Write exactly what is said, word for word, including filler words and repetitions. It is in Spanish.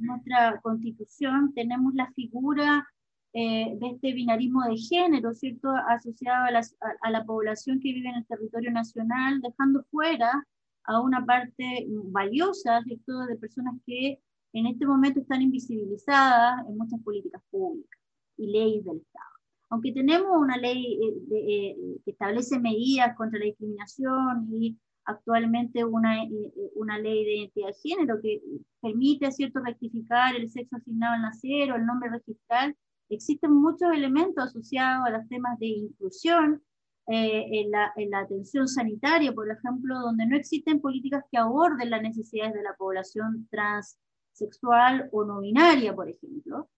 nuestra Constitución tenemos la figura eh, de este binarismo de género, ¿cierto?, asociado a la, a, a la población que vive en el territorio nacional, dejando fuera a una parte valiosa, ¿cierto?, de personas que en este momento están invisibilizadas en muchas políticas públicas y leyes del Estado. Aunque tenemos una ley eh, de, eh, que establece medidas contra la discriminación y actualmente una, eh, una ley de identidad de género que permite, ¿cierto?, rectificar el sexo asignado al nacer o el nombre registral, existen muchos elementos asociados a los temas de inclusión, eh, en, la, en la atención sanitaria, por ejemplo, donde no existen políticas que aborden las necesidades de la población transsexual o no binaria, por ejemplo.